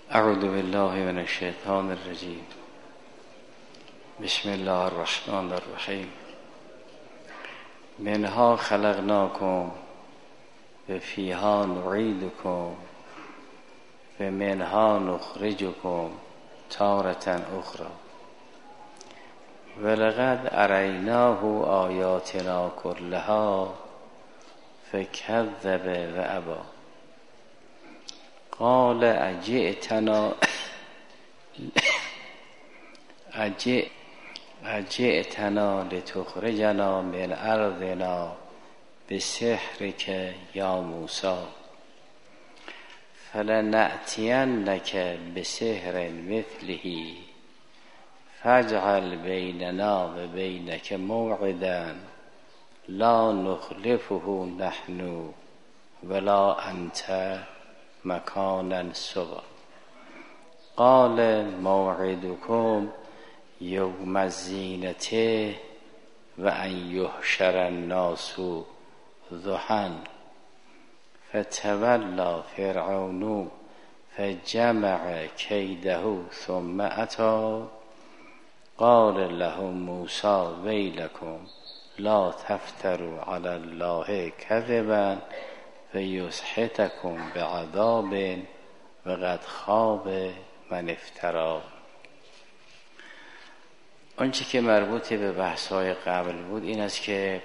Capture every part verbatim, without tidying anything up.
اعوذ بالله من الشیطان الرجیم. بسم الله الرحمن الرحیم. منها خلقناکم و فیها نعیدکم و منها نخرجکم تارة اخرى ولقد اریناه آیاتنا کلها فکذب و ابی. قال اجئتنا اجئتنا لتخرجنا من ارضنا بسحرک یا موسی فلنأتینک بسحر مثله فاجعل بیننا و بینک موعدا لا نخلفه نحن ولا انت مکانا سوا. قال موعدکم یوم الزینة و ان یحشر الناس ضحی فتولی فرعون فجمع کیده ثم اتی. قال لهم موسی ویلکم لا تفتروا علی الله کذبا فیسحتکم بعذاب و قد خاب من افتری. آنچه که مربوط به بحث‌های قبل بود این است که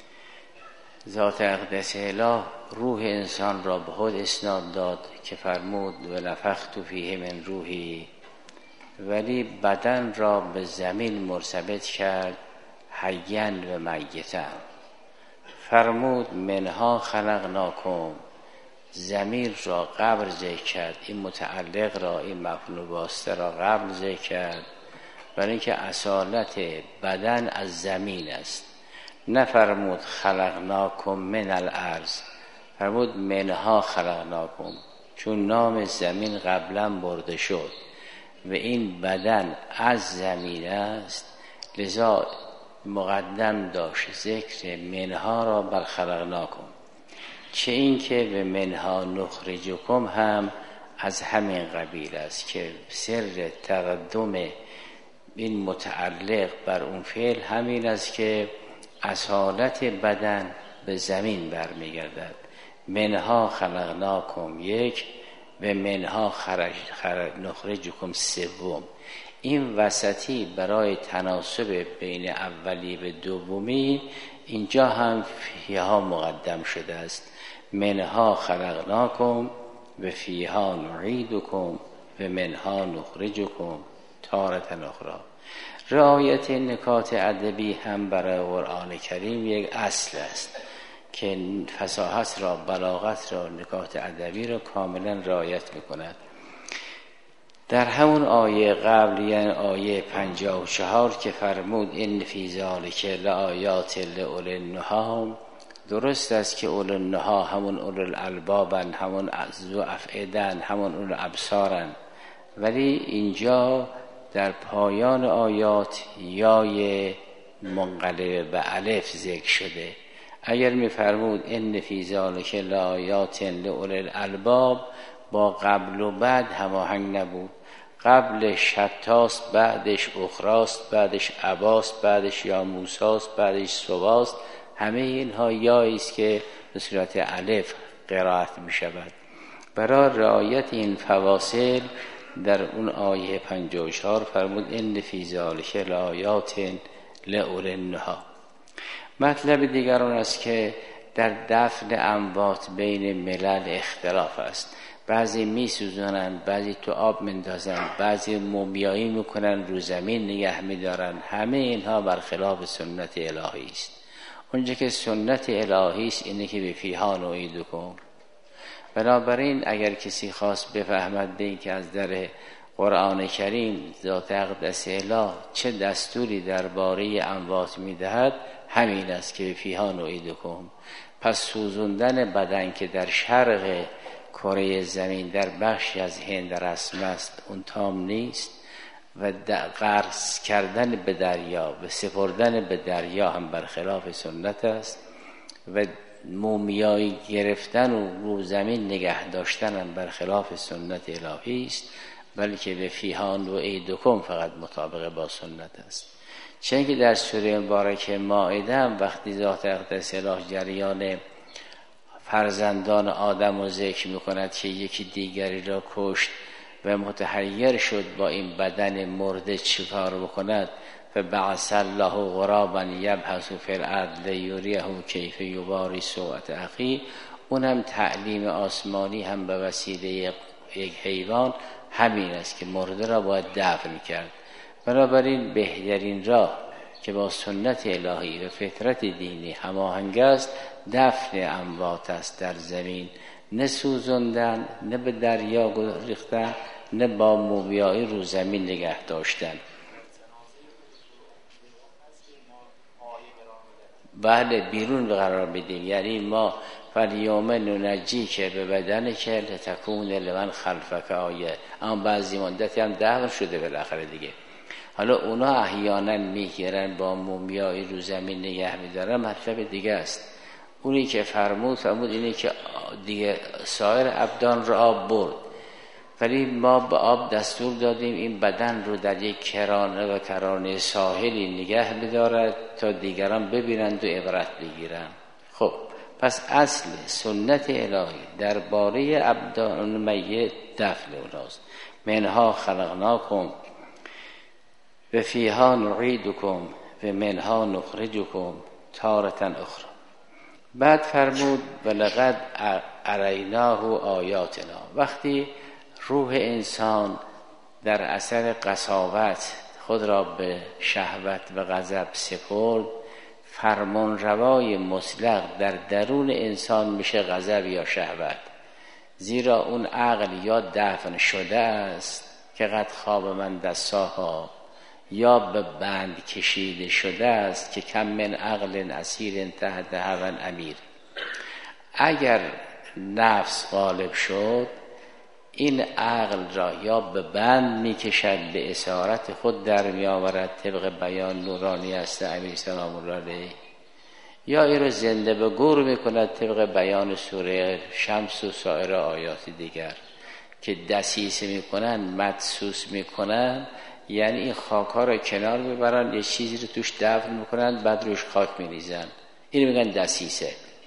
ذات اقدس اله روح انسان را به خود اسناد داد که فرمود و نفخت فیه من روحی، ولی بدن را به زمین مرتبط کرد حیاً و میتاً. فرمود منها خلقناکم، ضمیر را قبل ذکر کرد، این متعلق را، این مفعول واسطه را قبل ذکر کرد، برای اینکه اصالت بدن از زمین است. نفرمود خلقناکم من الارض، فرمود منها خلقناکم، چون نام زمین قبلا برده شد و این بدن از زمین است، لذا مقدم داشت ذکر منها را بر خلقناکم. چه این که به منها نخرجکم هم از همین قبیل است که سر تقدم این متعلق بر اون فعل همین است که اصالت بدن به زمین برمیگردد. منها خلقناکم یک و منها خرج خرج نخرجکم سوم. این وسطی برای تناسب بین اولی و دومی اینجا هم فیها مقدم شده است. منها خلقناکم و فیها نعیدکم و منها نخرجکم تارة اخرى. رعایت نکات ادبی هم برای قرآن کریم یک اصل است که فصاحت را، بلاغت را، نکات ادبی را کاملا رعایت میکند. در همون آیه قبل، یعنی آیه پنجاه و چهار که فرمود این فی ذلک لآیات لأولی النهی، درست است که اولی النهی همون اولی الالبابن، همون ذو افئدن، همون اولی الابصارن، ولی اینجا در پایان آیات یای منقلب به الف ذکر شده. اگر می فرمود ان فی ذلک لآیات لأولی الالباب، با قبل و بعد هماهنگ نبود. قبل شتاست، بعدش اخراست، بعدش اباست، بعدش یا موساست، بعدش سواست. همه اینها یایی است که به صورت الف قرائت می شود. برای رعایت این فواصل در اون آیه پنجاه و چهار فرمود ان فی ذلک لآیات لأولی النهی. مطلب دیگر اون است که در دفن اموات بین ملل اختلاف است. بعضی می سوزنن، بعضی تو آب مندازن، بعضی مومیایی میکنن، رو زمین نگه میدارن. همه اینها برخلاف سنت الهی است. اونجا که سنت الهی است اینه که به فیها نعیدکم. بنابراین اگر کسی خواست بفهمد به این که از در قرآن کریم ذات اقدس اله چه دستوری درباره اموات میدهد، همین است که به فیها نعیدکم. پس سوزوندن بدن که در شرق کره زمین در بخشی از هند رسم است، اون تام نیست، و غرس کردن به دریا و سپردن به دریا هم برخلاف سنت است، و مومیایی گرفتن و رو زمین نگه داشتن هم برخلاف سنت الهی است، بلکه به فیهان و عیدکم فقط مطابق با سنت است. چون که در سوره مبارکه مائده هم وقتی ذات اقدس الهی جریان فرزندان آدم رو ذکر میکند که یکی دیگری را کشت و متحیر شد با این بدن مرده چیکار بکند، فبعث الله غرابا یبحث فی الارض لیریه کیف یواری سوءة اخیه، اونم تعلیم آسمانی هم به وسیله یک حیوان همین است که مرده را باید دفن کرد. بنابراین بهترین راه که با سنت الهی و فطرت دینی هماهنگ است دفن اموات است در زمین، نه سوزوندن، نه به دریا ریختن، نه با مومیایی رو زمین نگه داشتن. بله بیرون قرار بدیم، یعنی ما فالیوم ننجی که به بدن که لتکون لمن خلفک آیه، اما بعضی مدتی هم دفن شده بالاخره دیگه. حالا اونا احیانا میگیرن با مومیایی رو زمین نگه میدارن، مطلب دیگه است. اونی که فرمود فرمود اینه که دیگه سایر ابدان رو آب برد، ولی ما به آب دستور دادیم این بدن رو در یک کرانه و کرانه ساحلی نگه بدارد تا دیگران ببینند و عبرت بگیرند. خب پس اصل سنت الهی درباره ابدان میت دفن اوناست. منها خلقناکم و فیها نعیدکم و منها نخرجکم تارة اخرى. بعد فرمود ولقد اریناه آیاتنا. وقتی روح انسان در اثر قساوت خود را به شهوت و غضب سپرد، فرمان روای مطلق در درون انسان میشه غضب یا شهوت، زیرا اون عقل یا دفن شده است که قد خواب من دساها، یا به بند کشیده شده است که کم من عقل اسیر تحت هوی امیر. اگر نفس غالب شد این عقل را یا به بند میکشد به اسارت خود در میآورد طبق بیان نورانی است امیر سلام الله علیه، یا این را زنده به گور میکند طبق بیان سوره شمس و سایر آیات دیگر که دسیسه میکنن، مدسوس میکنن، یعنی این خاک ها را کنار میبرن یه چیزی رو توش دفن میکنن بعد روش خاک میریزن، این میگن دسیسه.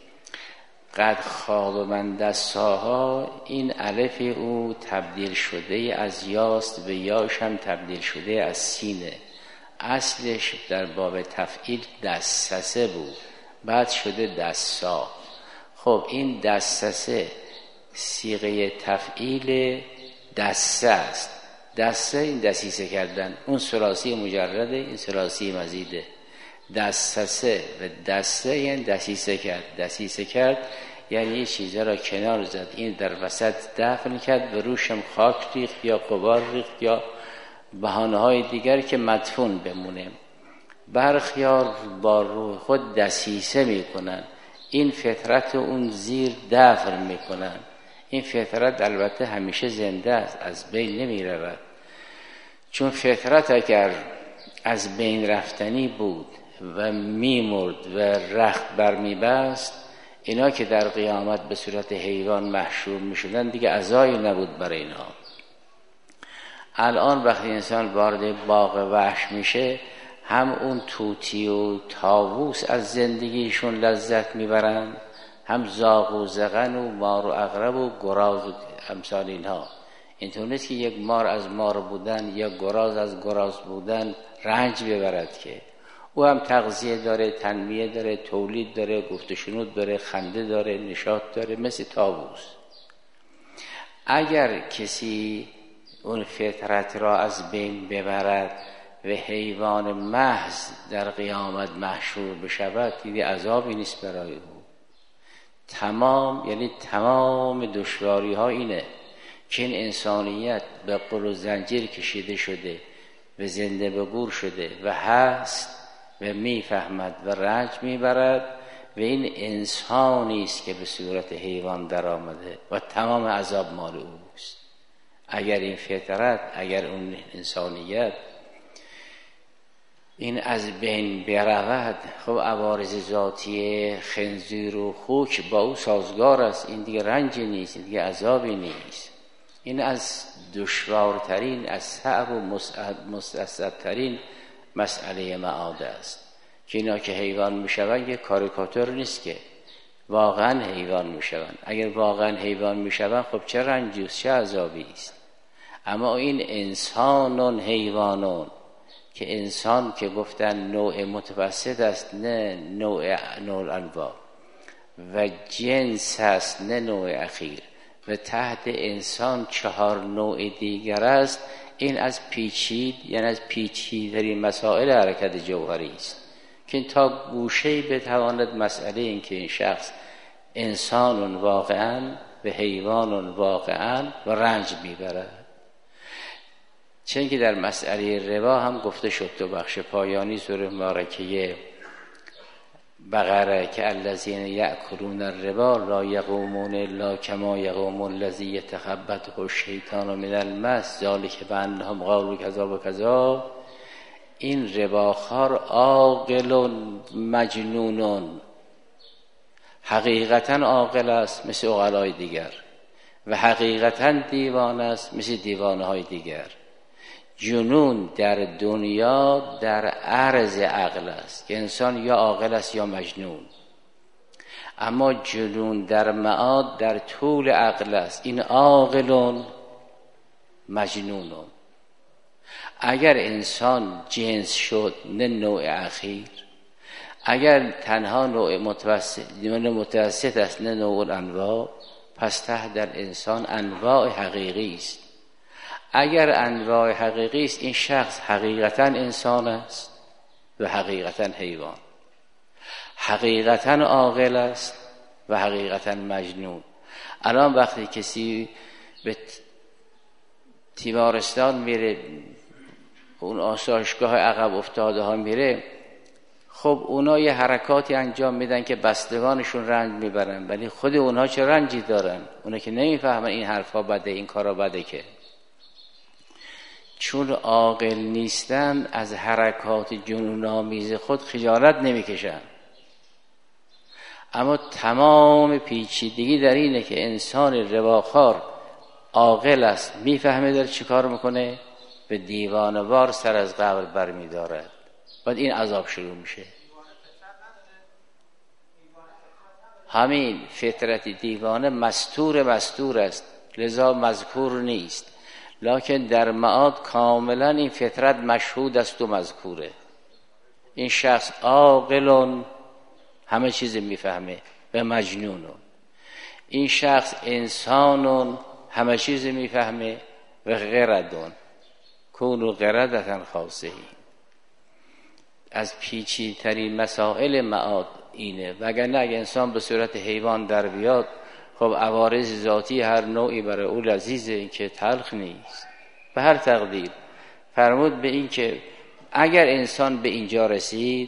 قد خواب من دستاها، این الف او تبدیل شده از یاست به یاش هم تبدیل شده از سینه. اصلش در باب تفعیل دستسه بود، بعد شده دستا. خب این دستسه صیغه تفعیل دسته است. دسته این دسیسه کردن، اون ثلاثی مجرده، این ثلاثی مزیده. دستسه و دسته یعنی دسیسه کرد. دسیسه کرد یعنی یه چیزا را کنار زد، این در وسط دفن کرد و روشم خاک ریخت یا غبار ریخت یا بهانه های دیگر که مدفون بمونه. برخیار با روح خود دسیسه میکنن، این فطرت اون زیر دفن میکنن. این فطرت البته همیشه زنده است، از بین نمی رود، چون فطرت اگر از بین رفتنی بود و میمرد و رخت برمی بست، اینا که در قیامت به صورت حیوان محشور می شدن دیگه عزایی نبود برای اینا. الان وقتی انسان وارد باغ وحش میشه، هم اون طوطی و طاووس از زندگیشون لذت میبرن، هم زاغ و زغن و مار و عقرب و گراز و امثال اینها. اینطور نیست که یک مار از مار بودن یا گراز از گراز بودن رنج ببرد، که او هم تغذیه داره، تنمیه داره، تولید داره، گفت و شنود داره، خنده داره، نشاط داره، مثل طاووس. اگر کسی اون فطرت را از بین ببرد و حیوان محض در قیامت محشور بشود، دیگه عذابی نیست برای او. تمام یعنی تمام دشواری ها اینه که این انسانیت به قل و زنجیر کشیده شده و زنده به گور شده و هست و میفهمد و رنج میبرد و این انسانی است که به صورت حیوان در آمده و تمام عذاب مال اوست. اگر این فطرت، اگر اون انسانیت این از بین برود، خب عوارض ذاتی خنزیر و خوک با او سازگار است، این دیگه رنجی نیست، این دیگه عذابی نیست. این از دشوارترین، از صعب و مستصعبترین مسئله معاد است که اینا که حیوان میشوند یه کاریکاتور نیست، که واقعا حیوان میشوند. اگر واقعا حیوان میشوند خب چه رنجی است، چه عذابی است. اما این انسانون حیوانون، که انسان که گفتن نوع متوسط است نه نوع نوع انواع، و جنس است نه نوع اخیر، و تحت انسان چهار نوع دیگر است. این از پیچید، یعنی از پیچیدترین مسائل حرکت جوهری است که تا گوشه‌ای بتواند مسئله این که این شخص انسان واقعا و حیوان واقعا و رنج میبرد. چون که در مسئله ربا هم گفته شد تو بخش پایانی سوره مبارکه بقره که الذین یأکلون الربا لا یقومون الا کما یقوم الذی یتخبطه الشیطان من المس ذلک بانهم قالوا کذا و کذا. این رباخوار عاقل مجنون، حقیقتا عاقل است مثل عقلای دیگر و حقیقتا دیوانه است مثل دیوانه های دیگر. جنون در دنیا در عرض عقل است که انسان یا عاقل است یا مجنون، اما جنون در معاد در طول عقل است. این عاقلون مجنونون. اگر انسان جنس شد نه نوع اخیر، اگر تنها نوع متوسط نوع متوسط است نه نوع انواع، پس ته در انسان انواع حقیقی است. اگر انواع حقیقی است، این شخص حقیقتا انسان است و حقیقتا حیوان، حقیقتا عاقل است و حقیقتا مجنون. الان وقتی کسی به تیمارستان میره، اون آسایشگاه عقب افتاده ها میره، خب اونا یه حرکاتی انجام میدن که بستگانشون رنج میبرن، ولی خود اونها چه رنجی دارن؟ اونا که نمیفهمن این حرفا بده، این کارا بده، که چون عاقل نیستن از حرکات جنون‌آمیز خود خجالت نمیکشن. اما تمام پیچیدگی در اینه که انسان رباخوار عاقل است، میفهمه داره چی کار میکنه، به دیوانه‌وار سر از قبر برمیدارد، بعد این عذاب شروع میشه. همین فطرت دیوانه مستور مستور است، لذا مذکور نیست، لکن در معاد کاملا این فطرت مشهود است و مذکوره. این شخص عاقلون، همه چیز میفهمه، و مجنونون. این شخص انسانون، همه چیز میفهمه، و غردون کونو غردتن خاصهی. از پیچیدترین مسائل معاد اینه. وگرنه اگه انسان به صورت حیوان در بیاد، خب عوارض ذاتی هر نوعی برای او لذیذه، این که تلخ نیست. به هر تقدیر فرمود به این که اگر انسان به اینجا رسید،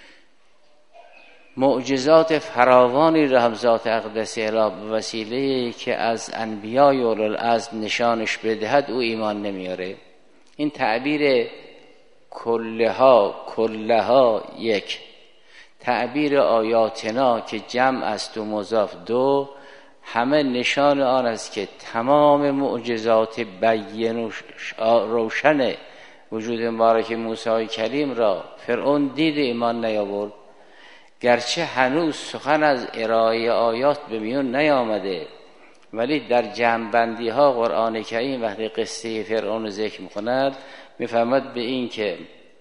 معجزات فراوانی را هم ذات اقدس اله به وسیله که از انبیای اولوالعزم نشانش بدهد او ایمان نمیاره. این تعبیر کلها کلها یک، تعبیر آیاتنا که جمع است و مضاف دو، همه نشان آن است که تمام معجزات بین و روشن وجود مبارک موسی کلیم را فرعون دید، ایمان نیاورد. گرچه هنوز سخن از ارائه آیات به میون نیامده، ولی در جمع‌بندی ها قرآن کریم وقتی قصه فرعون ذکر می‌کند می‌فرماید به این که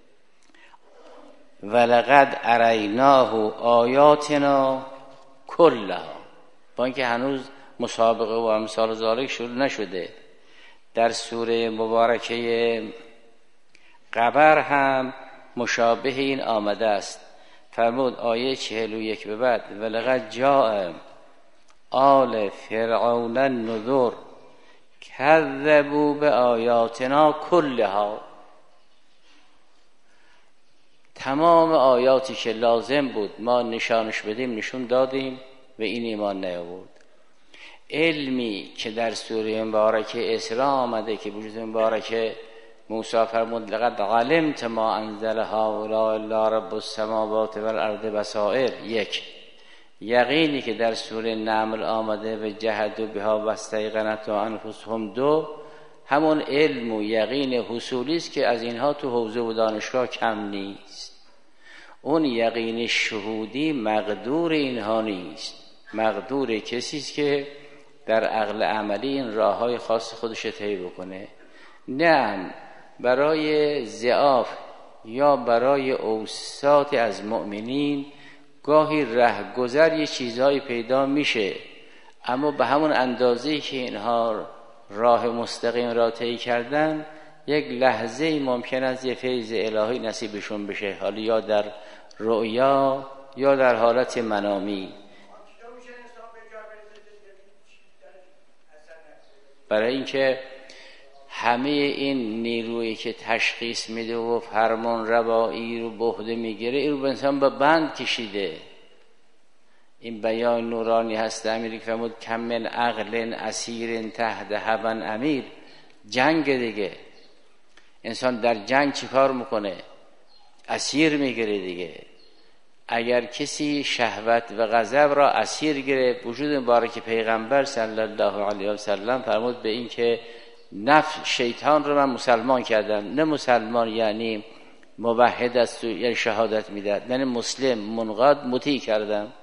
ولقد اریناه آیاتنا کلها، با اینکه هنوز مسابقه و امثال ذالک شروع نشده. در سوره مبارکه قبر هم مشابه این آمده است. فرمود آیه چهل و یک به بعد ولقد جاء آل فرعون النذر کذبوا بآیاتنا کلها. تمام آیاتی که لازم بود ما نشانش بدیم نشون دادیم و این ایمان نیاورد. علمی که در سوره مبارکه اسراء آمده که وجود مبارکه موسی فرمود لقد علمت ما انزل هؤلاء الا رب السماوات والارض بصائر. یک، یقینی که در سوره نمل آمده به جهدوا بها واستیقنتها انفسهم. دو، همون علم و یقین حصولی است که از اینها تو حوزه و دانشگاه کم نیست. اون یقین شهودی مقدور اینها نیست، مقدور کسی است که در عقل عملی این راههای خاص خودش طی بکنه. نه برای ضعاف یا برای اوساط از مؤمنین گاهی رهگذر یه چیزهایی پیدا میشه، اما به همون اندازه‌ای که اینها راه مستقیم را طی کردن یک لحظه ای ممکن است یه فیض الهی نصیبشون بشه، حالا یا در رؤیا یا در حالت منامی. برای اینکه همه این نیرویی که تشخیص میده و فرمان روایی رو به عهده میگیره، این رو به انسان به بند کشیده. این بیان نورانی هست امیری که فرمود کم من عقل اسیر تحت هوا امیر. جنگ دیگه، انسان در جنگ چی کار میکنه؟ اسیر میگیره دیگه. اگر کسی شهوت و غضب را اسیر گرفت، وجود مبارک پیغمبر صلی الله علیه و سلم فرمود به این که نفس شیطان رو من مسلمان کردم. نه مسلمان یعنی موحد است یعنی شهادت میداد، نه مسلم منقاد مطیع کردم.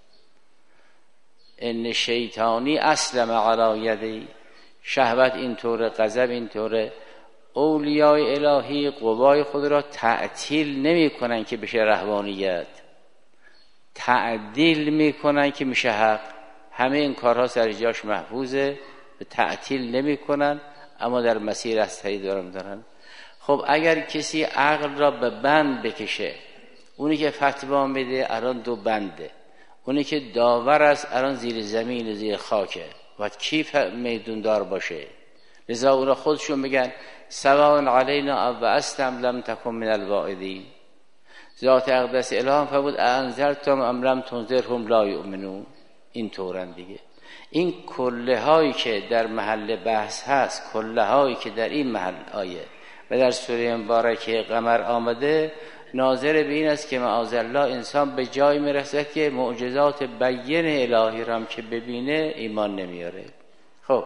ان شیطانی اسلم علی یدی. شهوت اینطوره، غضب اینطوره. اولیاء الهی قوای خود را تعطیل نمی کنن که بشه رهبانیت، تعدیل می کنن که میشه حق. همه این کارها سر جاش محفوظه، به تعطیل نمی کنن اما در مسیر هستی دارن دارن. خب اگر کسی عقل را به بند بکشه، اونی که فتوا میده الان دو بنده، اونی که داور است الان زیر زمین زیر خاکه، باید کیف میدون دار باشه. لذا اونا خودشون میگن سواء علینا او استم لم تکن من الواعدین. ذات اقدس الهام فرمود انذرتم ام لم تنذرهم لا یؤمنون. این طورن دیگه. این کله هایی که در محل بحث هست، کله هایی که در این محل آیه و در سوره مبارکه قمر آمده، ناظر به این است که معاذالله انسان به جای میرسد که معجزات بیان الهی را که ببینه ایمان نمیاره. خب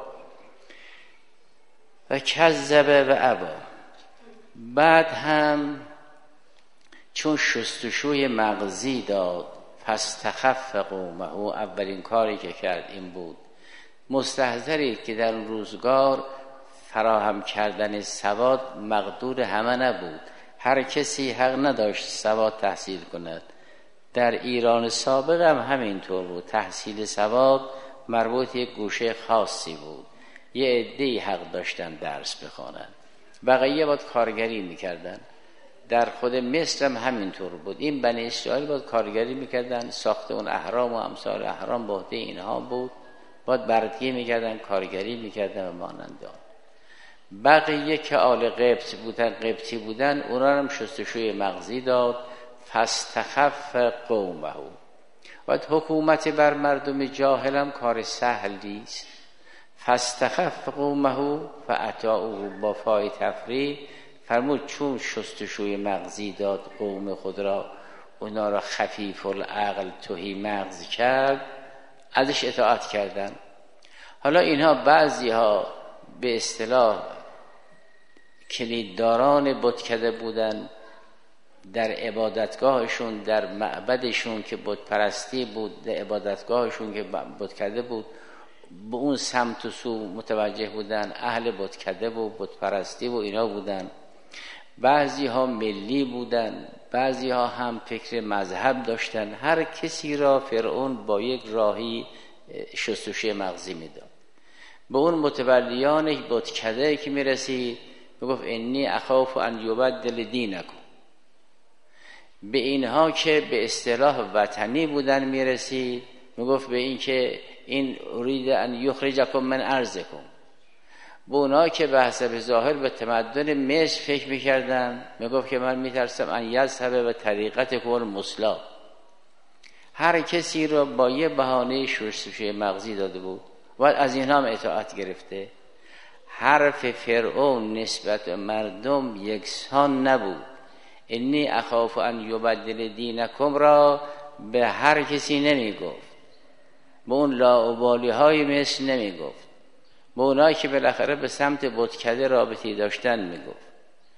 و کذب و ابا. بعد هم چون شستشوی مغزی داد، فاستخف قومه، اولین کاری که کرد این بود. مستحضری که در اون روزگار فراهم کردن سواد مقدور همه نبود، هر کسی حق نداشت سواد تحصیل کند. در ایران سابق هم همینطور بود، تحصیل سواد مربوط یک گوشه خاصی بود. یه عده‌ای حق داشتن درس بخوانند، بقیه باید کارگری میکردن. در خود مصر هم همینطور بود. این بنی اسرائیل باید کارگری میکردن، ساخت اون اهرام و امثال اهرام به عهده اینها بود، باید بردگی میکردن، کارگری میکردن و مانند آن. بقیه که آل قبط بودن، قبطی بودن، اونا هم شستشوی مغزی داد. فاستخف قومه. باید حکومت بر مردم جاهل هم کار سهلی است. فاستخف قومه فاطاعوه، با فای تفریح فرمود چون شستشوی مغزی داد قوم خود را، اونا را خفیف العقل تهی مغز کرد، ازش اطاعت کردن. حالا اینها بعضی ها به اصطلاح کلیدداران بتکده بودن در عبادتگاهشون، در معبدشون که بت پرستی بود، در عبادتگاهشون که بتکده بود، به اون سمت و سو متوجه بودن، اهل بتکده و بت پرستی و اینا بودن. بعضی ها ملی بودن، بعضی ها هم فکر مذهب داشتن. هر کسی را فرعون با یک راهی شستشوی مغزی میداد. به اون متولیان بتکده که میرسید میگفت انی اخاف ان یبدل دینکم. به اینها که به اصطلاح وطنی بودن میرسید میگفت به این که این ارید ان یخرجکم من ارضکم. به اونها که به حسب ظاهر به تمدن مصر فکر میکردن میگفت که من میترسم ان یذهب به طریقت کون مسلا. هر کسی رو با یه بهانه شستشوی مغزی داده بود و از اینها هم اطاعت گرفته. حرف فرعون نسبت به مردم یکسان نبود. انی اخاف ان یبدل دینکم را به هر کسی نمی گفت، به اون لاابالی های مثل نمی گفت، به اونایی که بالاخره به سمت بتکده رابطی داشتن می گفت.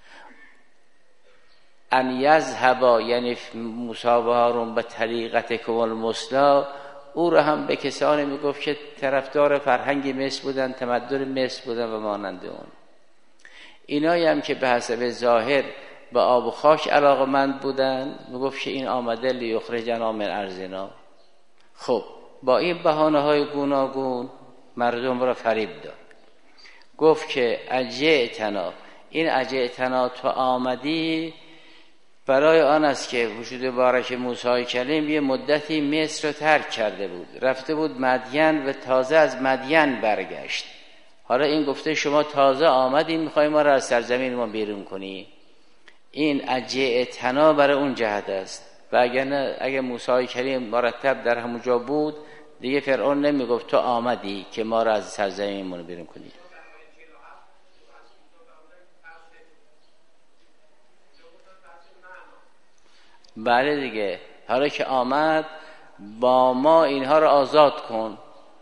ان یذهبا یعنی موسی و هارون به طریقتکم المثلی، او را هم به کسانی می گفت که طرفدار فرهنگ مصر بودن، تمدن مصر بودن و مانند اون. اینایی هم که به حسب ظاهر به آب و خاک علاقمند بودن می گفت که این آمده لیخرجنا من ارضنا. خب با این بهانه های گوناگون مردم را فریب داد. گفت که اجئتنا، این اجئتنا تو آمدی برای آن است که وجود بارک موسی کلیم یه مدتی مصر رو ترک کرده بود، رفته بود مدین و تازه از مدین برگشت. حالا این گفته شما تازه آمدین میخوای ما را از سرزمین ما بیرون کنی. این اجئتنا برای اون جهت است. و اگر نه، اگر موسی کلیم مرتب در همون جا بود دیگه فرعون نمیگفت تو آمدی که ما را از سرزمین ما بیرون کنی. بله دیگه، حالا که آمد با ما اینها رو آزاد کن.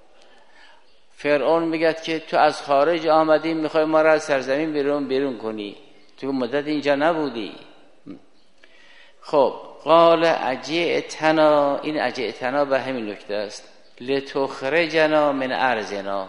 فرعون میگه که تو از خارج آمدی میخوای ما را از سرزمین بیرون بیرون کنی، تو مدت اینجا نبودی. خب قال اجئتنا، این اجئتنا به همین نکته است، لتخرجنا من ارضنا.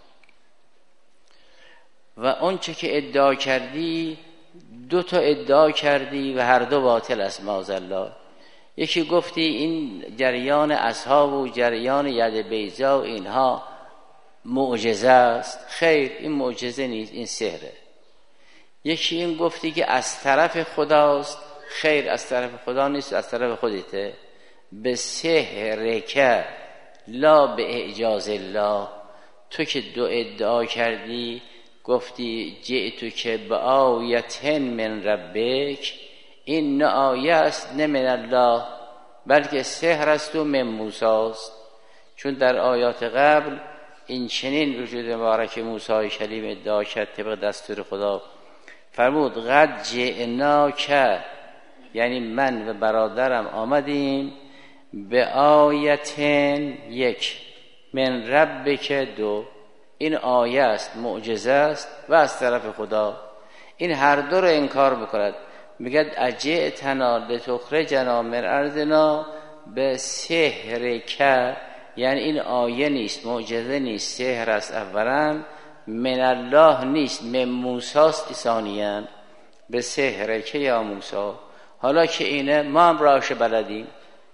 و اون چه که ادعا کردی، دو تا ادعا کردی و هر دو باطل است معاذالله. یکی گفتی این جریان اصحاب و جریان ید بیضا و اینها معجزه است. خیر، این معجزه نیست، این سحره. یکی این گفتی که از طرف خداست. خیر، از طرف خدا نیست، از طرف خودته. به سحرک لا به اعجاز الله. تو که دو ادعا کردی، گفتی جئتو که به آیتن من ربک، این نه آیه است نه من الله، بلکه سحر است و من موسی است. چون در آیات قبل این چنین وجود مبارک موسی کلیم ادعا کرد طبق دستور خدا. فرمود قد جئناک، یعنی من و برادرم آمدیم، به آیتن یک، من ربک دو، این آیه است، معجزه است و از طرف خدا. این هر دو رو انکار بکند. میگه اجئتنا لتخرجنا من ارضنا به سحرک، یعنی این آیه نیست، معجزه نیست، سحر است اولا، من الله نیست، من موسی است ثانیاً. به سحرک یا موسی. حالا که اینه ما هم راهش بلدیم.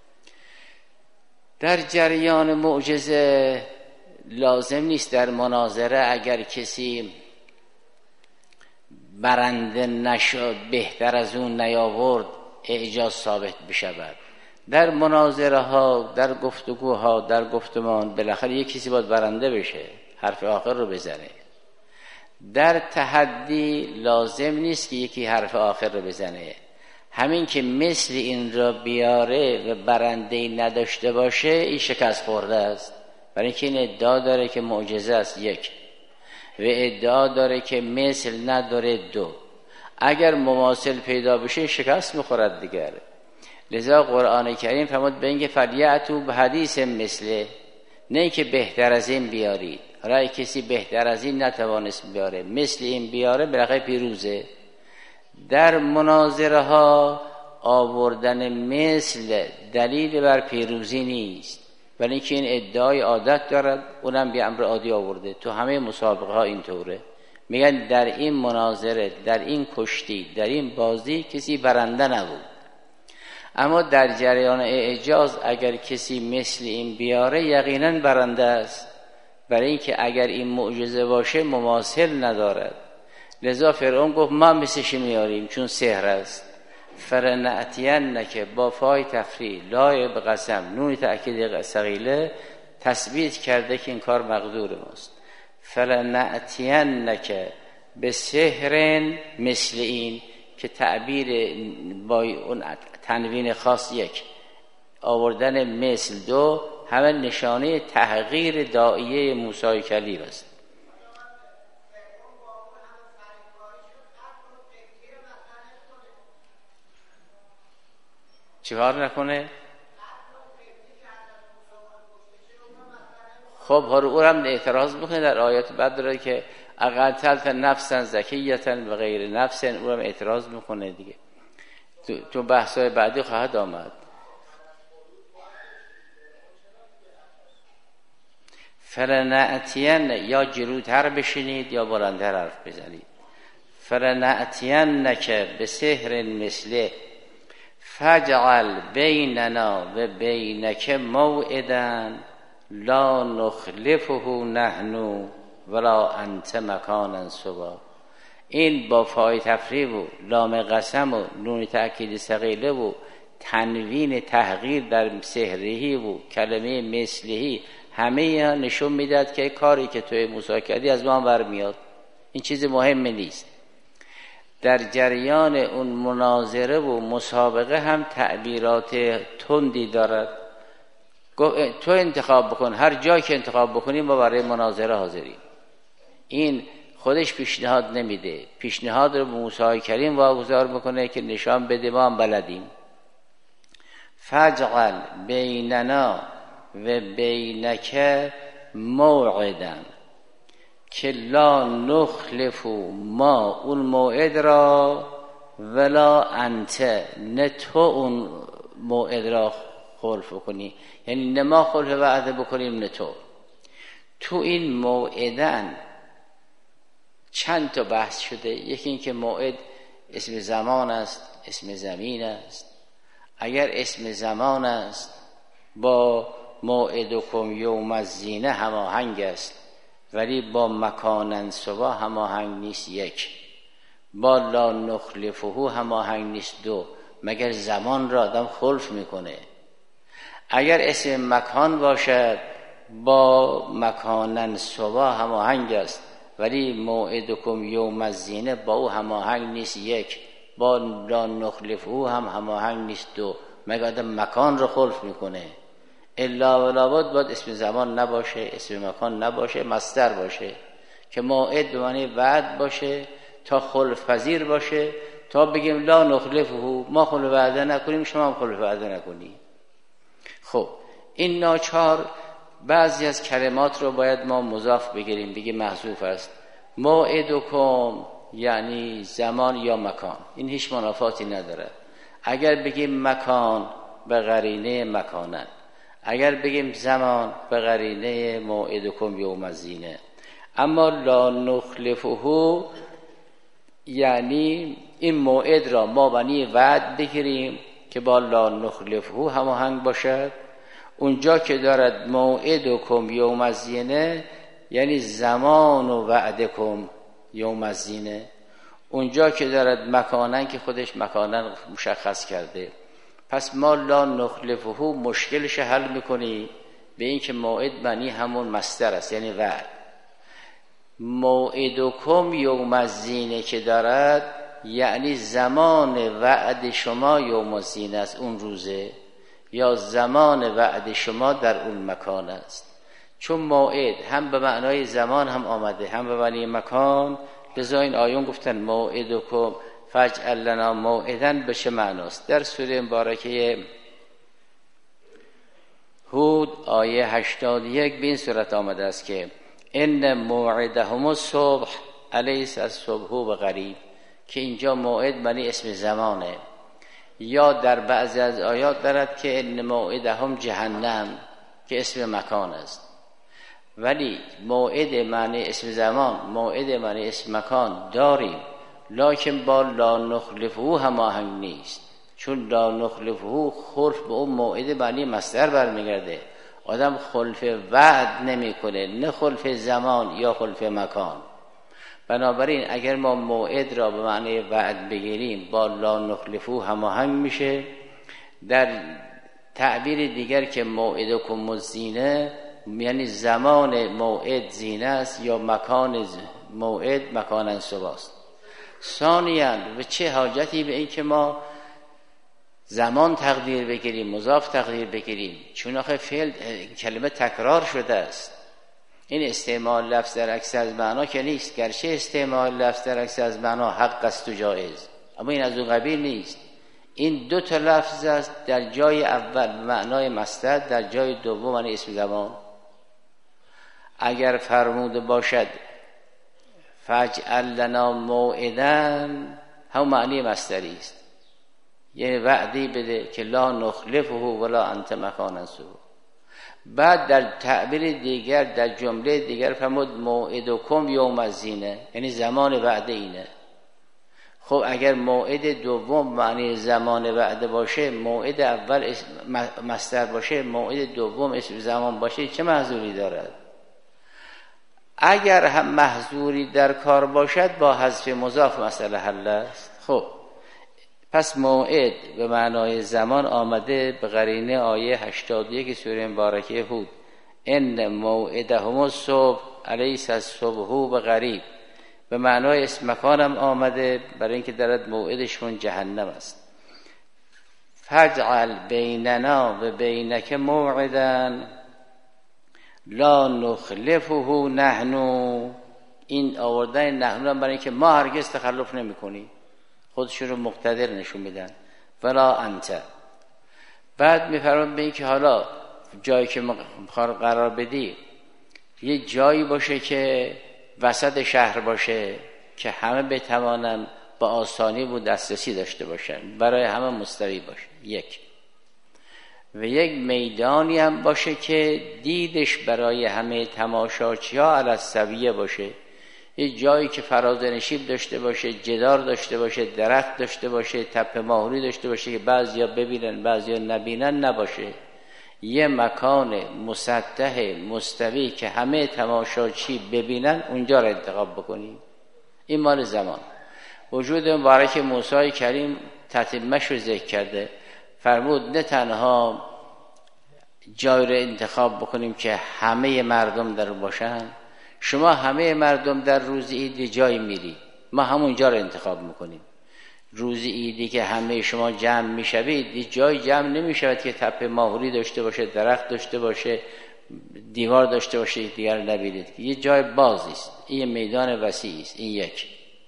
در جریان معجزه لازم نیست در مناظره اگر کسی برنده نشد بهتر از اون نیاورد اعجاز ثابت بشود. در مناظره ها، در گفتگوها، در گفتمان بالاخره یک کسی باید برنده بشه، حرف آخر رو بزنه. در تحدی لازم نیست که یکی حرف آخر رو بزنه. همین که مثل این را بیاره و برنده نداشته باشه این شکست خورده است. برای اینکه این ادعا داره که معجزه است یک، و ادعا داره که مثل نداره دو. اگر مماثل پیدا بشه شکست میخورد دیگر. لذا قرآن کریم فرمود به اینکه فلیأتوا بحدیث مثله، نه که بهتر از این بیارید. حالا کسی بهتر از این نتوانست بیاره، مثل این بیاره بالاخره پیروزه. در مناظره ها آوردن مثل دلیل بر پیروزی نیست، ولی اینکه این ادعای عادت دارد، اونم به امر عادی آورده. تو همه مسابقه ها اینطوره، میگن در این مناظره، در این کشتی، در این بازی کسی برنده نبود. اما در جریان اعجاز اگر کسی مثل این بیاره یقینا برنده است، برای اینکه اگر این معجزه باشه مماثل ندارد. لذا فرعون گفت ما مثلش میاریم چون سحر است. فرنأتینک با فای تفریع، لای به قسم، نون تأکید ثقیله تثبیت کرده که این کار مقدور ماست. فلنأتینک به سحر مثل این، که تعبیر با اون تنوین خاص یک، آوردن مثل دو، همه نشانه تحقیر داعیه موسی کلیم است. چیکار نکنه؟ خب هر او هم اعتراض بکنه در آیات بعد داره که اقتلت نفسا زکیتا و غیر نفس، او هم اعتراض میکنه دیگه. تو, تو بحثای بعدی خواهد آمد. فلنأتین، یا جلوتر بشینید یا بلندتر حرف بزنید. فلنأتینک بسحر مثله فاجعل بیننا و بینک موعدا لا نخلفه نحن ولا انت مکانا سوا. این با فای تفریق و لام قسم و نون تأکید ثقیله و تنوین تحقیر در سحرهی و کلمه مثلهی همه ها نشون میداد که کاری که توی موسی کردی از ما برمیاد. این چیز مهمی نیست. در جریان اون مناظره و مسابقه هم تعبیرات تندی دارد. تو انتخاب بکن، هر جایی که انتخاب بکنیم ما برای مناظره حاضریم. این خودش پیشنهاد نمیده، پیشنهاد رو به موسی کریم واگذار میکنه که نشان بده ما هم بلدیم. فجعل بیننا و بینک موعدا که لا نخلفو ما اون موعد را ولا انت، نه تو اون موعد را خلف کنی، یعنی نه ما خلف وعده بکنیم نه تو. تو این موعدن چند تا بحث شده. یکی این که موعد اسم زمان است، اسم زمین است. اگر اسم زمان است با موعدکم یوم الزینه هماهنگ است، ولی با مکانن سوا هماهنگ نیست. یک با لا نخلفه هماهنگ نیست. دو مگر زمان را آدم خلف میکنه؟ اگر اسم مکان باشد با مکانن سوا هماهنگ است، ولی موعدکم یوم الزینه با او هماهنگ نیست. یک با لا نخلفه هم هماهنگ نیست. دو مگر آدم مکان را خلف میکنه؟ الا و لابد باید اسم زمان نباشه، اسم مکان نباشه، مصدر باشه که موعد به معنی وعد باشه تا خلف پذیر باشه، تا بگیم لا نخلفه، ما خلف وعده نکنیم شما هم خلف وعده نکنی. خب این ناچار بعضی از کلمات رو باید ما مضاف بگیریم، بگیم محذوف است. موعدکم یعنی زمان یا مکان، این هیچ منافاتی نداره. اگر بگیم مکان به قرینه مکانن، اگر بگیم زمان به قرینه موعدکم یوم الزینه. اما لا نخلفه یعنی این موعد را ما بنی وعد بگیریم که با لا نخلفه هماهنگ باشد. اونجا که دارد موعدکم یوم الزینه یعنی زمان و وعدکم یوم الزینه. اونجا که دارد مکانن که خودش مکانن مشخص کرده. پس ما لا نخلفه مشکلش حل میکنی به این که موعد معنی همون مصدر است، یعنی وعد. موعدکم یوم الزینه که دارد یعنی زمان وعد شما یوم الزینه است، اون روزه، یا زمان وعد شما در اون مکان است. چون موعد هم به معنای زمان هم آمده هم به معنی مکان، لذا این آیون گفتن موعدکم فاجعل لنا موعدا به چه معناست. در سوره مبارکه هود آیه هشتاد و یک به این صورت آمده است که ان موعدهم الصبح الیس الصبح بقریب، که اینجا موعد معنی اسم زمانه. یا در بعضی از آیات دارد که ان موعدهم جهنم که اسم مکان است. ولی موعد معنی اسم زمان، موعد معنی اسم مکان داریم، لکن با لا نخلفه هماهنگ نیست. چون لا نخلفه خلف به اون موعد معنی مصدر برمیگرده. آدم خلف وعد نمیکنه، نه خلف زمان یا خلف مکان. بنابراین اگر ما موعد را به معنی وعد بگیریم با لا نخلفه هماهنگ میشه. در تعبیر دیگر که موعدکم الزینه یعنی زمان موعد زینه است یا مکان موعد مکان صباست. ثانیاً و چه حاجتی به این که ما زمان تقدیر بگیریم، مضاف تقدیر بگیریم؟ چون آخه فعل کلمه تکرار شده است. این استعمال لفظ در عکس از معنا که نیست، گرچه استعمال لفظ در عکس از معنا حق است و جایز، اما این از اون قبیل نیست. این دو تا لفظ است در جای اول معنای مصدر، در جای دوم معنی اسم زمان. اگر فرموده باشد فاجعل لنا موعدا، هم معنی مصدری است، یعنی وعدی بده که لا نخلفه ولا انت مکانا سوء. بعد در تعبیر دیگر در جمله دیگر فرمود موعدکم یوم الزینه، یعنی زمان وعده اینه. خب اگر موعد دوم معنی زمان وعده باشه، موعد اول مصدر باشه، موعد دوم اسم زمان باشه، چه محذوری دارد؟ اگر هم محذوری در کار باشد با حذف مضاف مسئله حل است. خب پس موعد به معنای زمان آمده به قرینه آیه هشتاد و یک سوره مبارکه هود، ان موعدهم الصبح الیس الصبح بقریب. به معنای اسم مکانم آمده برای اینکه درد موعدشون جهنم است. فاجعل بیننا و بینک موعدا لا نخلفه نحن. این آوردن نحن برای اینکه ما هرگز تخلف نمی کنیم، خودشون رو مقتدر نشون میدن. ولا انت. بعد میفرمان به این که حالا جایی که قرار بدی یه جایی باشه که وسط شهر باشه که همه بتوانن با آسانی بود دسترسی داشته باشن، برای همه مستوی باشه. یک و یک میدانی هم باشه که دیدش برای همه تماشاچی ها علی السویه باشه، یه جایی که فراز و نشیب داشته باشه، جدار داشته باشه، درخت داشته باشه، تپه ماهوری داشته باشه که بعضیا ببینن بعضیا نبینن نباشه. یه مکان مسطح مستوی که همه تماشاچی ببینن اونجا را انتخاب بکنیم. این مال زمان. وجود مبارک موسی کریم تتمه‌اش رو ذکر کرده، فرمود نه تنها جای را انتخاب بکنیم که همه مردم در باشن، شما همه مردم در روز عید جای میری، ما همونجا را انتخاب میکنیم. روز عیدی که همه شما جمع میشوید، جای جمع نمیشود که تپه ماهوری داشته باشه، درخت داشته باشه، دیوار داشته باشه دیگر نبینید، یه جای بازی است، این میدان وسیعی است. این یک.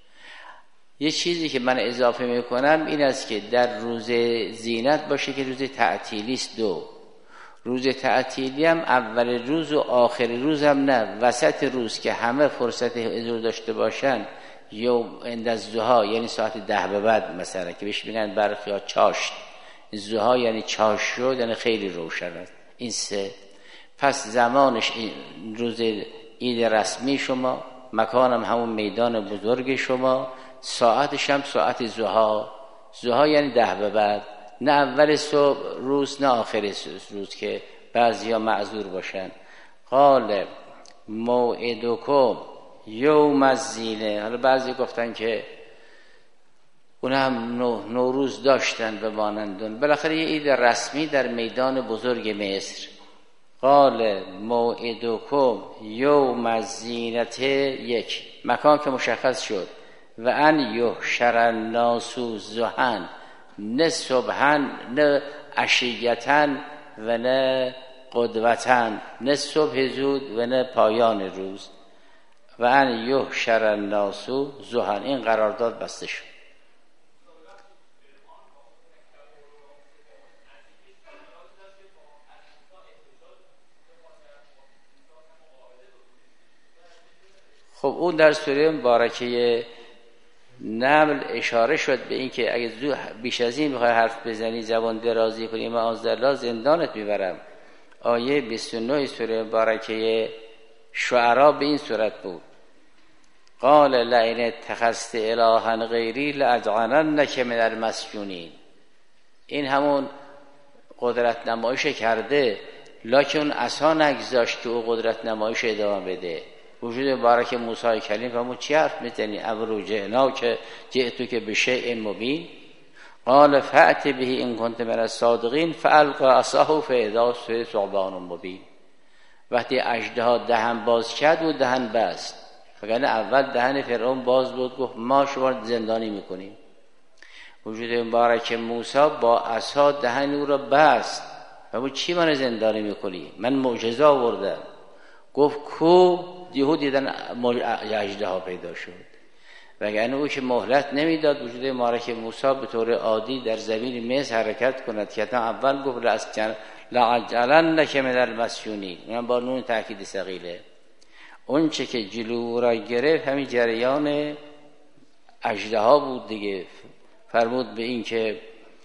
یه چیزی که من اضافه میکنم این است که در روز زینت باشه که روز تعطیلی است. دو روز تعطیلی هم اول روز و آخر روز هم نه، وسط روز که همه فرصت حضور داشته باشن، یوم عند الضحی یعنی ساعت ده به بعد مثلا که بهش میگن برخیا چاشت، ضحی یعنی چاش شد، یعنی خیلی روشن است. این سه. پس زمانش این روز عید رسمی شما، مکانم همون میدان بزرگ شما، ساعتش هم ساعت ضحی. ضحی یعنی ده به بعد، نه اول صبح روز نه آخر روز که بعضیا معذور باشن. قال موعدکم یوم الزینه. حالا بعضی گفتن که اون هم نو نوروز داشتن به مانندون، بالاخره یه عید رسمی در میدان بزرگ مصر. قال موعدکم یوم الزینه، یک مکان که مشخص شد. و ان یحشر الناس ضحی، نه صبحا نه عشیتا و نه غدوتا، نه صبح زود و نه پایان روز. و ان یحشر الناس ضحی، این قرارداد بسته شد. خب اون در سوره مبارکه نمل اشاره شد به این که اگه بیش از این بخوای حرف بزنی زبان درازی کنی معاذالله زندانت میبرم. آیه بیست و نه سوره مبارکه شعرا به این صورت بود: قال لئن اتخذت الها غیری لاجعلنک من المسجونین. این همون قدرت نمایش کرده، لکن عصا نگذاشت که او قدرت نمایش ادامه بده. وجود مبارک موسی کلیم فرمود چی حرف میزنی؟ ابرو جئنا که جئتو که به شیء مبین. قال فأت به ان کنت من الصادقین فالقى عصاه فاذا هی ثعبان مبین. وقتی اژدها دهن باز کرد و دهن بست، وگرنه اول دهن فرعون باز بود، گفت ما شما زندانی میکنیم. وجود مبارک موسی با عصا دهن او را بست. فرمود چی من زندانی میکنی؟ من معجزه آوردم. گفت کو؟ یهو دیدن اژدها پیدا شد. وگرنه او که مهلت نمیداد وجود مبارک موسی به طور عادی در زمین مصر حرکت کند که اول گفت لعجلنک من المسجونین، اونم با نون تاکید ثقیله. اون چه که جلو را گرفت همین جریان اژدها بود دیگه. فرمود به این که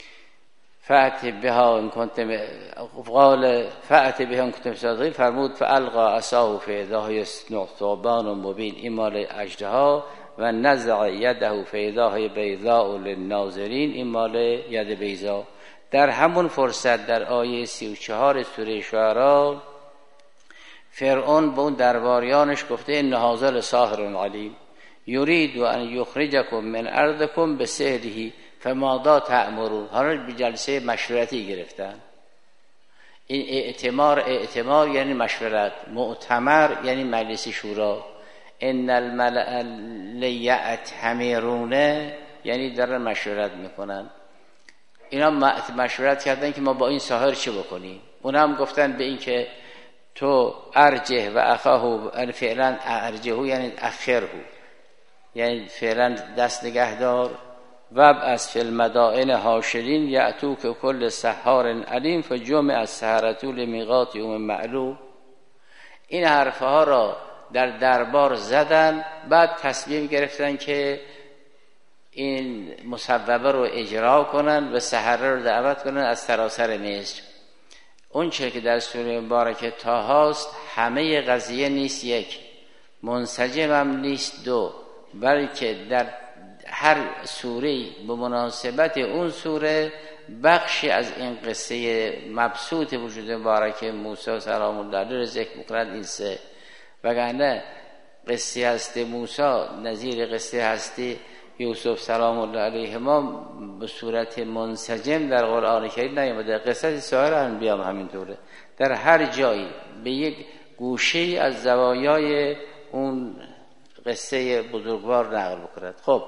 فأت بها ان کنتم قال فأت بها ان کنتم صادقین، فرمود فالقى عصاه فاذا هي ثعبان مبین، این مال اژدها، و نزع یده فاذا هي بیضاء للناظرین، این مال ید بیضا. در همون فرصت در آیه سی و چهار سوره شعراء فرعون به اون درباریانش گفته ان هذا لساحر علیم یرید ان یخرجکم من ارضکم بسحره فماذا تأمرون. حالا به جلسه مشورتی گرفتن. این اعتمار اعتمار یعنی مشورت، مؤتمر یعنی مجلس شورا. ان الملأ لیأتمرون یعنی دارن مشورت میکنن. اینا مشورت کردن که ما با این ساحر چه بکنیم. اونا هم گفتن به این که تو ارجه و اخاه، فعلا ارجهو یعنی اخره، یعنی فعلا دست نگه دار. وب از فی المدائن حاشرین یأتو که کل سحار علیم فجمع از سحرتو لمیقات یوم معلوم. این حرفها را در دربار زدن، بعد تصمیم گرفتن که این مصوبه رو اجرا کنن و سحره رو دعوت کنن از سراسر مصر. اون چه که در سوره مبارکه طه است همه قضیه نیست یک، منسجم هم نیست دو، بلکه در هر سوره به مناسبت اون سوره بخشی از این قصه مبسوط وجود مبارک موسی سلام الله علیه ذکر می‌کند. این سه وگرنه قصه هستی موسی نظیر قصه هستی یوسف سلام الله علیه ما به صورت منسجم در قرآن کریم نیامده. قصه سایر انبیا هم همینطوره، در هر جایی به یک گوشه از زوایای اون قصه بزرگوار نقل بکند. خب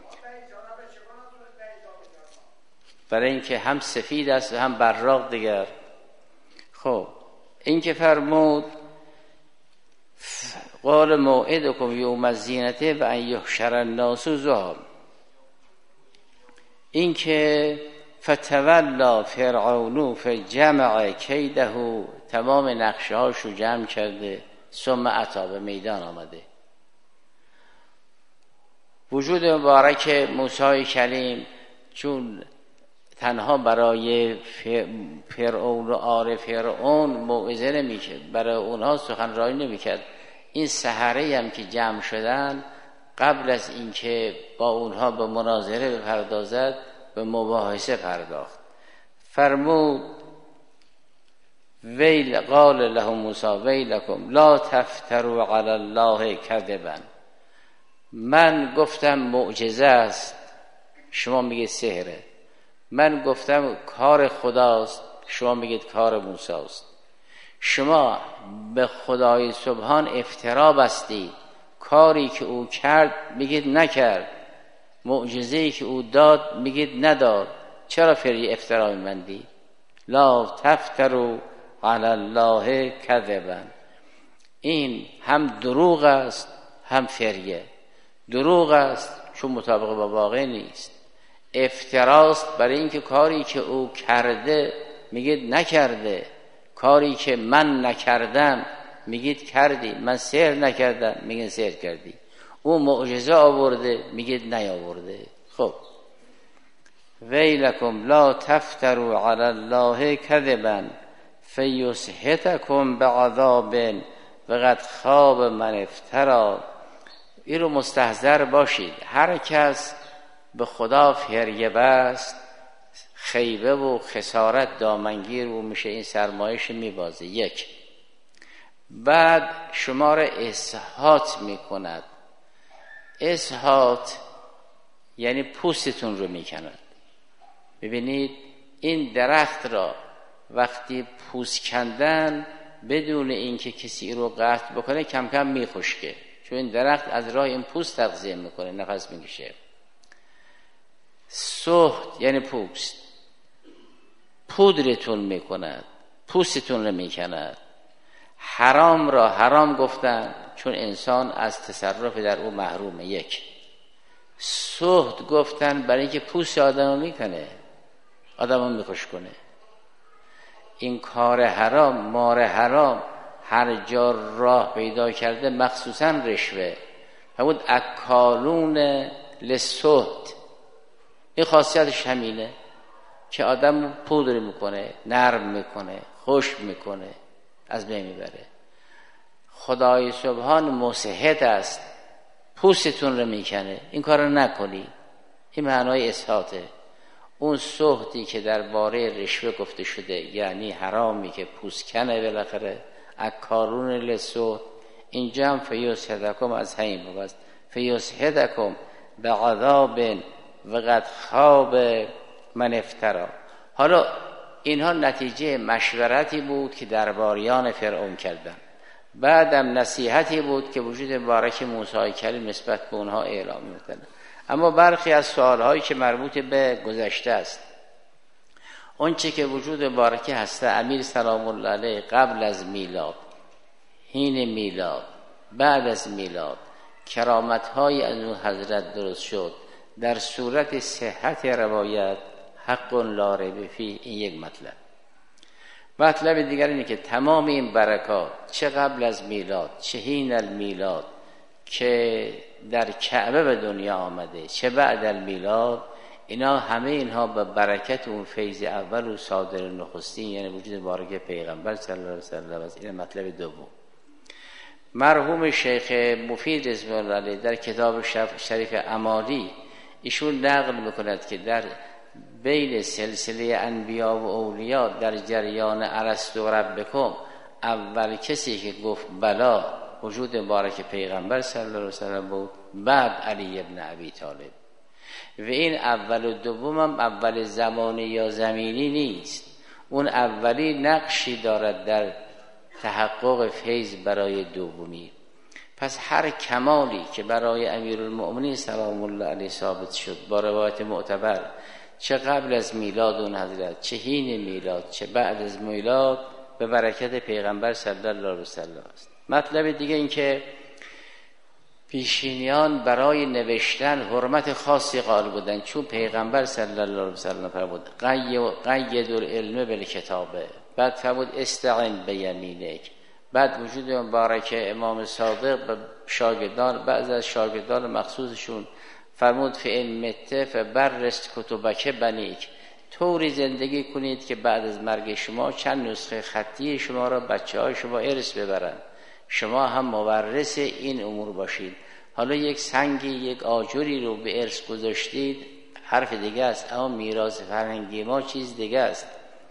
برای اینکه هم سفید است و هم براق دیگر. خب این که فرمود قال موعدکم یوم الزینة و ان یحشر الناس ضحی، این که فتولا فرعون فجمع کیده، تمام نقشه هاشو جمع کرده، ثم اتی به میدان آمده. وجود مبارک موسی کلیم چون تنها برای فرعون و آل فرعون موعظه نمیکرد، برای اونها سخنرانی نمیکرد. این سحره هم که جمع شدن قبل از اینکه با اونها به مناظره بپردازد به مباحثه پرداخت. فرمود ویل قال لهم موسی ویلکم لا تفتروا علی الله کذبا، من گفتم معجزه است شما میگید سحره، من گفتم کار خداست شما میگید کار موسی است. شما به خدای سبحان افترا بستید، کاری که او کرد میگید نکرد، معجزه‌ای که او داد میگید نداد. چرا فری افترا می‌بندی؟ لا تفتروا علی الله کذبا. این هم دروغ است هم فریه. دروغ است چون مطابق با واقع نیست، افتراست برای اینکه کاری که او کرده میگید نکرده، کاری که من نکردم میگید کردی، من سحر نکردم میگید سحر کردی، او معجزه آورده میگید نیاورده. خب ویلکم لا تفتروا علی الله کذبا فیسحتکم بعذاب وقد خاب من افترا. این رو مستحضر باشید، هر کس به خدا فریه بست خیبه و خسارت دامنگیر و میشه، این سرمایش میبازه. یک، بعد شما را اسحات میکند. اسحات یعنی پوستتون رو میکند. ببینید این درخت را وقتی پوست کندن بدون اینکه کسی رو قطع بکنه کم کم میخشکه، چون این درخت از راه این پوست تغذیه میکنه، نفس میکشه. سحت یعنی پوست، پودرتون میکند، پوستتون رو میکند. حرام را حرام گفتن چون انسان از تصرف در او محرومه. یک. سهت گفتن برای اینکه پوست آدم رو میکنه، آدم رو میکش کنه. این کار حرام، مار حرام هر جا راه پیدا کرده، مخصوصا رشوه، همون اکالون لسهت، این خاصیتش همینه که آدم رو پودر میکنه، نرم میکنه، خشک میکنه، از بین میبره. خدای سبحان مسهت است، پوستتون رو میکنه، این کار رو نکنی. این معنای اسهاته. اون سهتی که درباره رشوه گفته شده، یعنی حرامی که پوست کنه بالاخره، اکارون لسهت، اینجا هم فیسهدکم از همین بابست، فیسهدکم به عذاب و قد خواب من افترا. حالا اینها نتیجه مشورتی بود که درباریان فرعون کردن، بعدم نصیحتی بود که وجود مبارک موسی کلیم نسبت به اونها اعلام می‌کنه. اما برخی از سوالهایی که مربوط به گذشته است، اون چه که وجود مبارک هست امیر سلام الله علیه قبل از میلاد، حین میلاد، بعد از میلاد، کرامت‌های از اون حضرت درست شد در صورت صحت روایت، حق لا ریب فیه. این یک مطلب. مطلب دیگر اینه که تمام این برکات چه قبل از میلاد چه حین المیلاد که در کعبه به دنیا آمده، چه بعد المیلاد، اینا همه اینها به برکت اون فیض اول و صادر نخستین، یعنی وجود مبارک پیغمبر صلی الله علیه و سلم است. این مطلب دوم. مرحوم شیخ مفید رضوان الله علیه در کتاب شریف امالی ایشون نقل میکند که در بین سلسله انبیا و اولیاء در جریان ارسطو ربکم، اول کسی که گفت بلا وجود مبارک پیغمبر صلی الله علیه و سلم بود، بعد علی ابن ابی طالب. و این اول و دوم هم اول زمانی یا زمینی نیست، اون اولی نقشی دارد در تحقق فیض برای دومی. پس هر کمالی که برای امیرالمؤمنین سلام الله علیه ثابت شد با روایت معتبر، چه قبل از میلاد اون حضرت، چه حین میلاد، چه بعد از میلاد، به برکت پیغمبر صلی الله علیه و سلم است. مطلب دیگه این که پیشینیان برای نوشتن حرمت خاصی قائل بودند، چون پیغمبر صلی الله علیه و سلم فرمود قید العلم بالکتابه، بعد فرمود استعن بیمینک، بعد وجود مبارک امام صادق به شاگردان، بعض از شاگردان مخصوصشون فرمود فإن مت فبرست کتبک بنیک، طوری زندگی کنید که بعد از مرگ شما چند نسخه خطی شما را بچه های شما ارث ببرند، شما هم مورث این امور باشید. حالا یک سنگی، یک آجری رو به ارث گذاشتید، حرف دیگه است، اما میراث فرهنگی ما چیز دیگه است.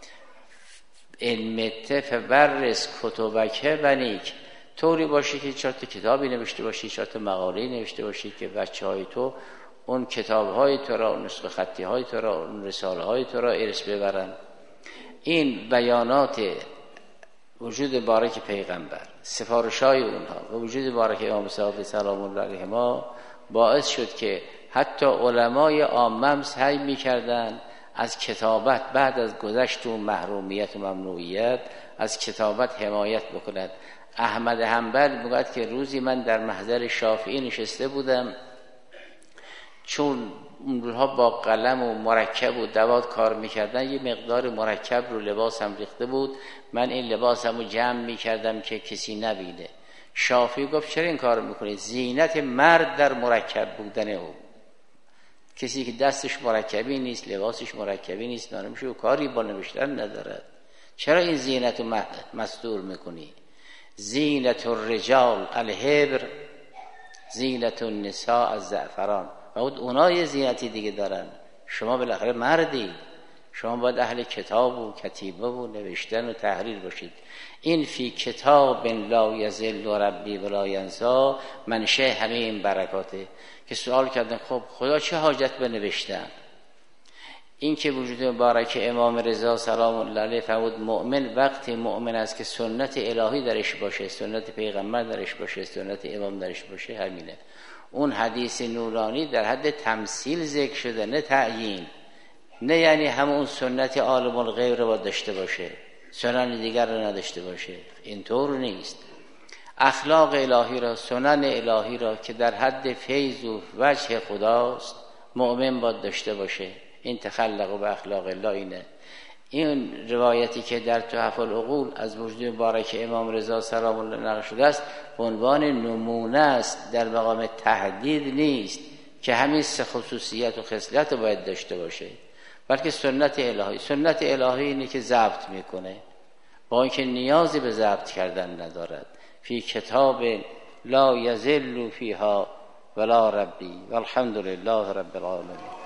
ان مت فبرس کتبک بنیک، طوری باشی که چهار تا کتابی نوشته باشی، چهار تا مقاله‌ای نوشته باشی که بچه‌های تو اون کتاب‌های تو را، نسخه خطی‌های تو را، اون رساله‌های تو را ارث ببرن. این بیانات وجود مبارک پیغمبر، سفارش‌های اونها و وجود مبارک امام صادق سلام الله علیهما باعث شد که حتی علمای عامه سعی می‌کردند از کتابت بعد از گذشت و محرومیت و ممنوعیت از کتابت حمایت بکند. احمد حنبل میگوید که روزی من در محضر شافعی نشسته بودم، چون اونها با قلم و مرکب و دوات کار میکردن، یه مقدار مرکب رو لباسم ریخته بود، من این لباسم رو جمع میکردم که کسی نبینه. شافعی گفت چرا این کار میکنید؟ زینت مرد در مرکب بودن او. کسی که دستش مرکبی نیست، لباسش مرکبی نیست، نمیشه و کاری با نوشتن ندارد، چرا این زینت رو مستور میکنی؟ زینت الرجال الحبر، زینت النساء الزعفران. و اونا یه زینتی دیگه دارن، شما بالاخره مردی، شما باید اهل کتاب و کتیبه و نوشتن و تحریر باشید. این فی کتاب لا یضل ربی ولا ینسی، منشه همه این برکاته. که سوال کردن خب خدا چه حاجت به نوشتن؟ این که وجود مبارک امام رضا سلام الله علیه فرمود مؤمن وقتی مؤمن است که سنت الهی درش باشه، سنت پیغمبر درش باشه، سنت امام درش باشه، همینه. اون حدیث نورانی در حد تمثیل ذکر شده، نه تعیین، نه یعنی همون سنت عالم الغیب رو داشته باشه، سنن دیگر رو نداشته باشه، اینطور نیست. اخلاق الهی را، سنن الهی را که در حد فیض و وجه خداست مؤمن باید داشته باشه. این تخلق به اخلاق الله اینه. این روایتی که در تحف العقول از وجود مبارک امام رضا سلام الله نقل شده است به عنوان نمونه است، در مقام تهدید نیست که همین سه خصوصیت و خصلت رو باید داشته باشه، بلکه سنت الهی. سنت الهی اینه که ضبط میکنه با اینکه نیازی به ضبط کردن ندارد. فی کتاب لا یضل فیها ولا ربی والحمد لله رب العالمین.